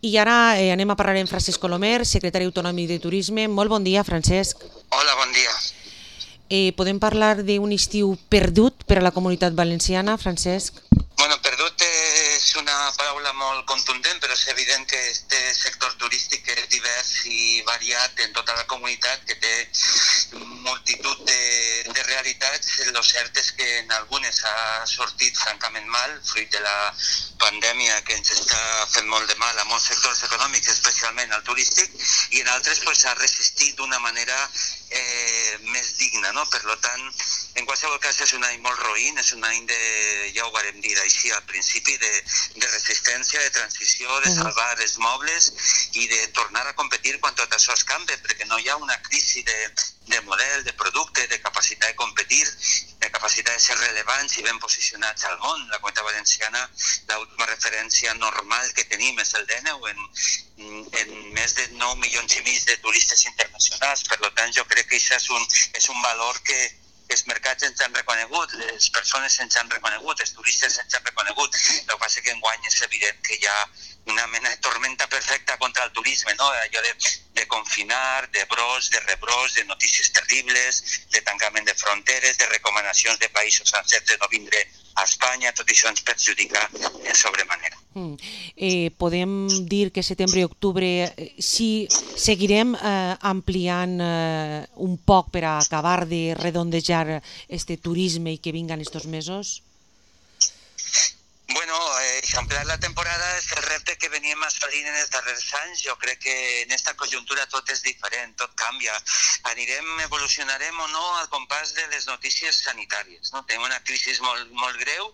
I ara anem a parlar amb Francesc Colomer, secretari autonòmic de Turisme. Molt bon dia, Francesc. Hola, bon dia. Podem parlar d'un estiu perdut per a la Comunitat Valenciana, Francesc? Bueno, perdut és una paraula molt contundent, però és evident que este sector turístic és divers i variat en tota la comunitat, que té multitud de realitats. Lo cert és que en algunes ha sortit francament mal, fruit de la pandèmia que ens està fent molt de mal a molts sectors econòmics, especialment al turístic, i en altres ha resistit d'una manera més digna, no? Per tant, en qualsevol cas és un any molt roïn, és un any ja ho varem dir així al principi, de resistència, de transició, de salvar els mobles i de tornar a competir quan tot això es canvia, perquè no hi ha una crisi de model, de producte, de capacitat de competir, de capacitat de ser rellevants i ben posicionats al món. La Comunitat Valenciana, l'última referència normal que tenim és el DNU en més de 9 milions i mig de turistes internacionals. Per tant, jo crec que això és un valor que els mercats ens han reconegut, les persones ens han reconegut, els turistes ens han reconegut. El que passa és que enguany és evident que hi ha una mena de tormenta perfecta contra el turisme, no? Allò de confinar, de brots, de rebrots, de notícies terribles, de tancament de fronteres, de recomanacions de països sencers de no vindre a Espanya, tot això ens perjudica de sobremanera. Podem dir que setembre i octubre sí seguirem ampliant un poc per a acabar de redondejar este turisme i que vinguen estos mesos? Bueno, eixamplar la temporada és el repte que veníem assolint en els darrers anys. Jo crec que en aquesta conjuntura tot és diferent, tot canvia. Evolucionarem o no al compàs de les notícies sanitàries, no? Tenim una crisi molt greu,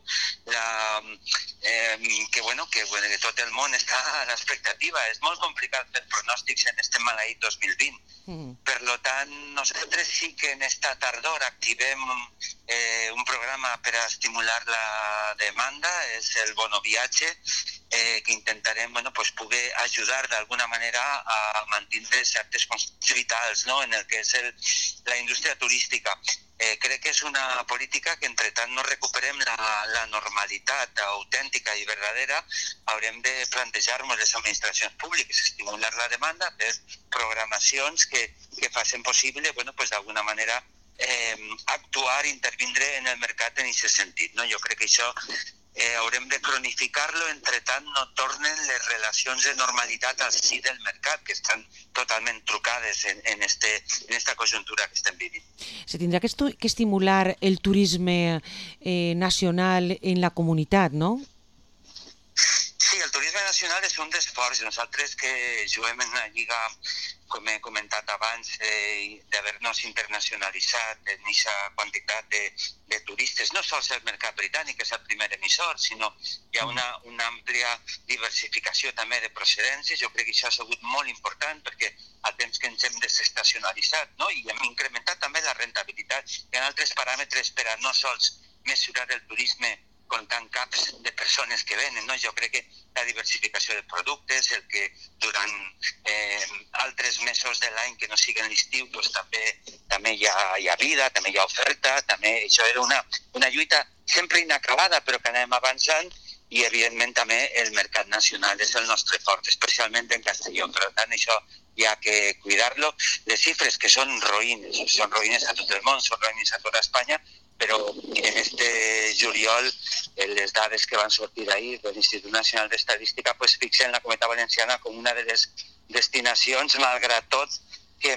que tot el món està a l'expectativa. És molt complicat fer pronòstics en este maleït 2020. Per tant, nosaltres sí que en esta tardor activem un programa per a estimular la demanda, és el Bono Viatge, que intentarem poder ajudar d'alguna manera a mantenir certes condicions vitals, no? En el que és la indústria turística. Crec que és una política que, entre tant no recuperem la normalitat autèntica i verdadera, haurem de plantejar-nos les administracions públiques, estimular la demanda, fer programacions que facin possible, d'alguna manera, actuar, intervindre en el mercat en aquest sentit, no? Jo crec que això haurem de cronificar-lo, entre tant no tornen les relacions de normalitat al si del mercat, que estan totalment trucades en esta conjuntura que estem vivint. Se tindrà que estimular el turisme nacional en la comunitat, no? Sí, el turisme nacional és un d'esforç. Nosaltres que juguem en una lliga, com he comentat abans, d'haver-nos internacionalitzat en aquesta quantitat de turistes, no sols el mercat britànic, és el primer emissor, sinó hi ha una àmplia diversificació també de procedències. Jo crec que això ha sigut molt important perquè al temps que ens hem desestacionalitzat, no? I hem incrementat també la rentabilitat. Hi ha altres paràmetres per a no sols mesurar el turisme comptant caps de persones que venen, no? Jo crec que la diversificació de productes, el que durant altres mesos de l'any que no siguin l'estiu, també hi ha vida, també hi ha oferta, també això era una lluita sempre inacabada, però que anem avançant, i evidentment també el mercat nacional és el nostre fort, especialment en Castelló. Per tant, això hi ha que cuidar-lo. Les xifres que són roïnes a tot el món, són roïnes a tota Espanya, però en este juliol les dades que van sortir ahir de l'Institut Nacional d'Estadística fixen la Comunitat Valenciana com una de les destinacions, malgrat tot, que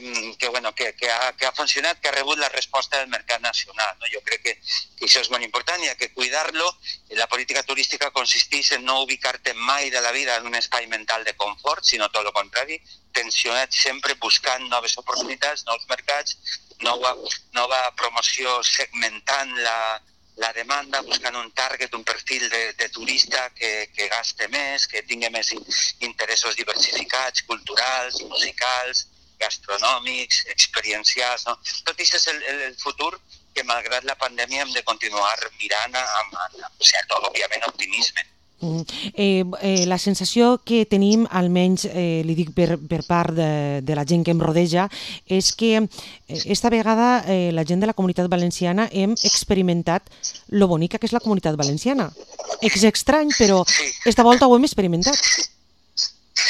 ha funcionat, que ha rebut la resposta del mercat nacional, no? Jo crec que això és molt important i hi ha que cuidar-lo. La política turística consisteix en no ubicar-te mai de la vida en un espai mental de confort, sinó tot el contrari, tensionat sempre buscant noves oportunitats, nous mercats, nova promoció segmentant la demanda, buscant un target, un perfil de turista que gaste més, que tingui més interessos diversificats, culturals, musicals, gastronòmics, experiencials, no? Tot això és el futur que, malgrat la pandèmia, hem de continuar mirant amb cert, òbviament, optimisme. La sensació que tenim, almenys li dic per part de la gent que em rodeja, és que esta vegada la gent de la Comunitat Valenciana hem experimentat lo bonica que és la Comunitat Valenciana. És estrany, però esta volta ho hem experimentat. Sí,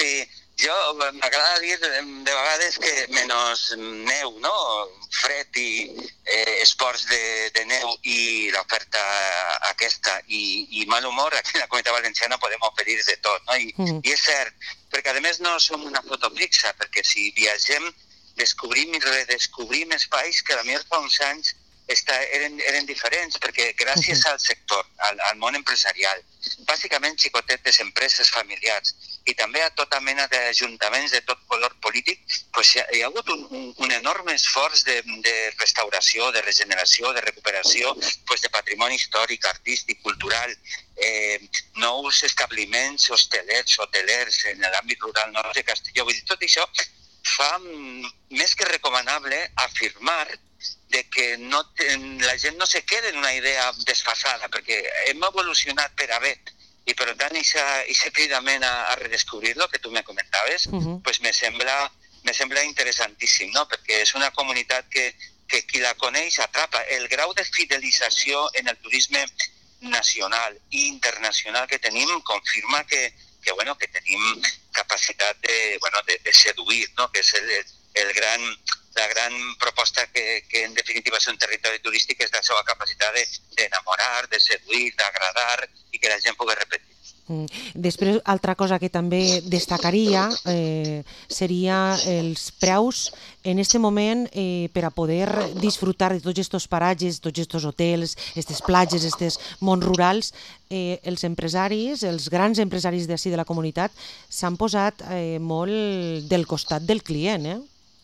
Sí, jo m'agrada dir de vegades que menys neu, no? Fred i esports de neu i l'oferta aquesta i mal humor, aquí a la Comunitat Valenciana podem oferir de tot, no? I és cert, perquè a més no som una foto fixa, perquè si viatgem descobrim i redescobrim espais que a millor fa uns anys eren diferents, perquè gràcies al sector, al món empresarial, bàsicament xicotetes empreses familiars, i també a tota mena d'ajuntaments de tot color polític, hi ha hagut un enorme esforç de restauració, de regeneració, de recuperació de patrimoni històric, artístic, cultural, nous establiments hotelers en l'àmbit rural nord de Castelló. Vull dir, tot això fa més que recomanable afirmar de que la gent no se queda en una idea desfasada, perquè hem evolucionat per a bé, i per tant, aquest cridament a redescobrir-lo, que tu me comentaves, me sembla interessantíssim, no? Perquè és una comunitat que qui la coneix atrapa. El grau de fidelització en el turisme nacional i internacional que tenim confirma que tenim capacitat de seduir, no? Que és la gran proposta que en definitiva és un territori turístic, és la seva capacitat d'enamorar, de seduir, d'agradar i que la gent pugui repetir. Després, altra cosa que també destacaria seria els preus en aquest moment per a poder disfrutar de tots aquests paratges, tots aquests hotels, aquestes platges, aquests mons rurals. Els empresaris, els grans empresaris d'ací de la comunitat s'han posat molt del costat del client,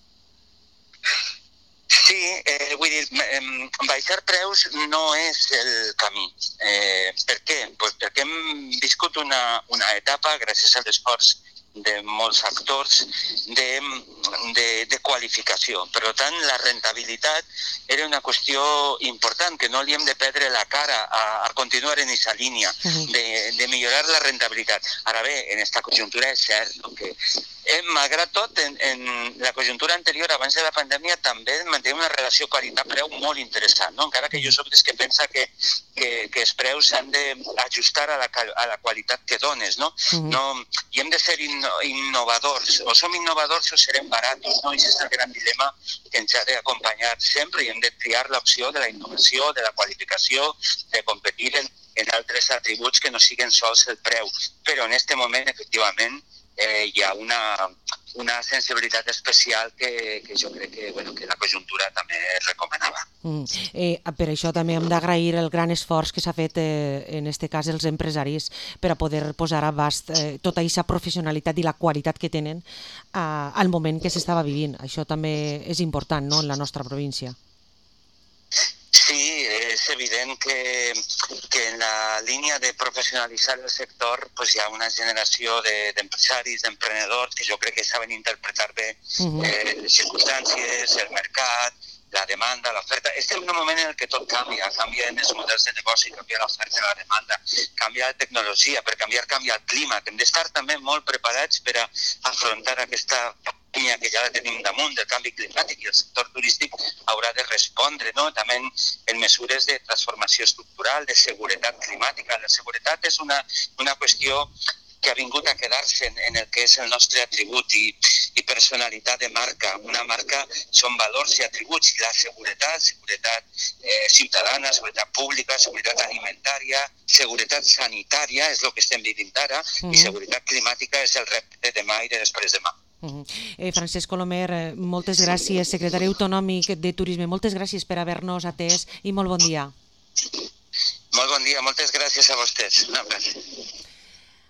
Sí, vull dir, baixar preus no és el camí. Per què? Perquè hem viscut una etapa, gràcies a l'esforç de molts actors, de qualificació. Per tant, la rentabilitat era una qüestió important, que no li hem de perdre la cara a continuar en aquesta línia, de millorar la rentabilitat. Ara bé, en aquesta conjuntura és cert que malgrat tot, en la conjuntura anterior, abans de la pandèmia, també mantenim una relació qualitat-preu molt interessant, no? Encara que jo soc dels que pensa que els preus s'han d'ajustar a la qualitat que dones, no? I hem de ser innovadors, o som innovadors o serem baratos, no? I aquest és el gran dilema que ens ha d'acompanyar sempre, i hem de triar l'opció de la innovació, de la qualificació, de competir en altres atributs que no siguin sols el preu. Però en aquest moment, efectivament, hi ha una sensibilitat especial que jo crec que la conjuntura també recomanava. Per això també hem d'agrair el gran esforç que s'ha fet, en aquest cas, els empresaris per a poder posar a abast tota aquesta professionalitat i la qualitat que tenen al moment que s'estava vivint. Això també és important, no?, en la nostra província. Sí, és evident que en la línia de professionalitzar el sector hi ha una generació d'empresaris, d'emprenedors, que jo crec que saben interpretar bé les circumstàncies, el mercat, la demanda, l'oferta. Estem en un moment en què tot canvia en els models de negoci, canvia l'oferta i la demanda, canvia la tecnologia, per canvia el clima. Hem d'estar també molt preparats per a afrontar aquesta pandèmia que ja la tenim damunt del canvi climàtic, i el sector turístic haurà de respondre, no?, també en mesures de transformació estructural, de seguretat climàtica. La seguretat és una qüestió que ha vingut a quedar-se en el que és el nostre atribut i personalitat de marca. Una marca són valors i atributs, i la seguretat ciutadana, seguretat pública, seguretat alimentària, seguretat sanitària és el que estem vivint ara, i seguretat climàtica és el repte de demà i de després demà. Francesc Colomer, moltes gràcies, secretari autonòmic de Turisme, moltes gràcies per haver-nos atès i molt bon dia. Molt bon dia, moltes gràcies a vostès. Un abraç.